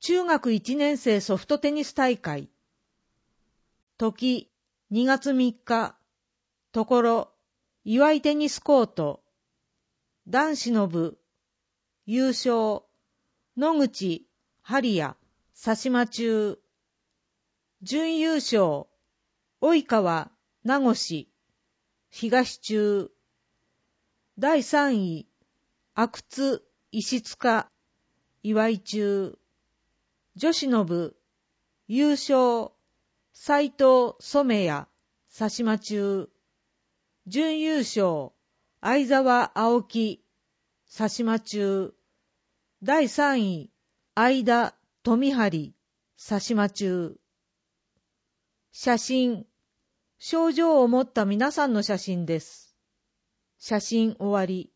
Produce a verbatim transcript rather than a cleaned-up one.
中学いちねん生ソフトテニス大会。時、にがつみっか。ところ、岩井テニスコート。男子の部。優勝。野口、針谷、佐島中。準優勝。及川、名越、東中。だいさんい、阿久津、石塚、岩井中。女子の部。優勝。斉藤、染谷、佐島中。準優勝。相沢、青木、佐島中。だいさんい、相田、富張、佐島中。写真。賞状を持った皆さんの写真です。写真終わり。